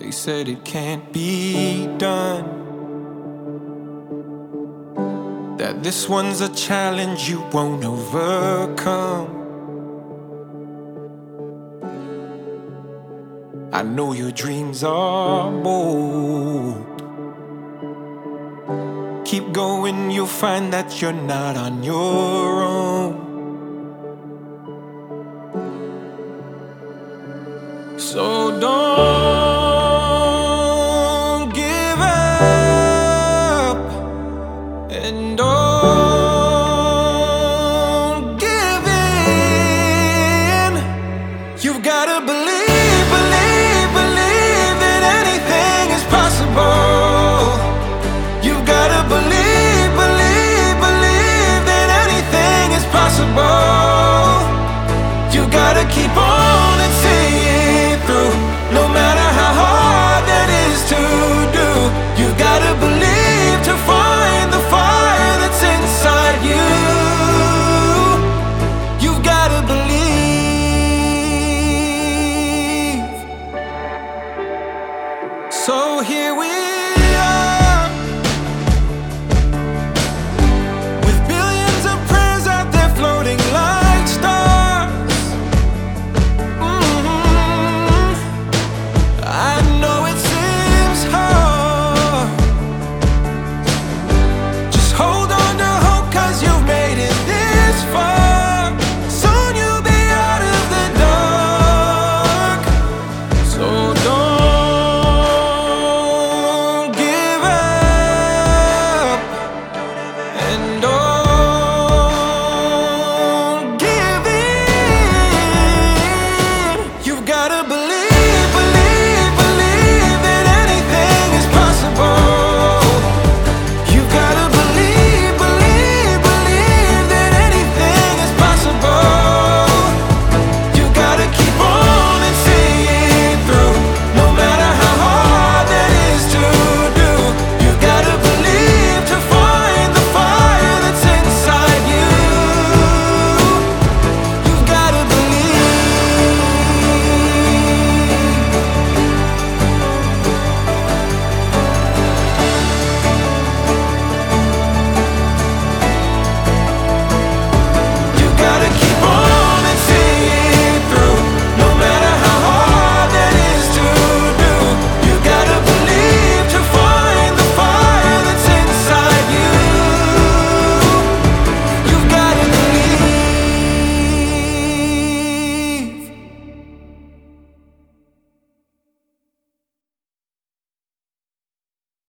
They said it can't be done, that this one's a challenge you won't overcome. I know your dreams are bold. Keep going, you'll find that you're not on your own. So don't give up, and don't give in. You've gotta believe, believe, believe that anything is possible. You've gotta believe, believe, believe that anything is possible. You gotta keep on and see it through, no matter how hard that is to do. You gotta believe to find the fire that's inside you. You've gotta believe. So here we are, with billions of prayers out there floating like stars. I know it seems hard. Just hold on to hope, 'cause you've made it this far.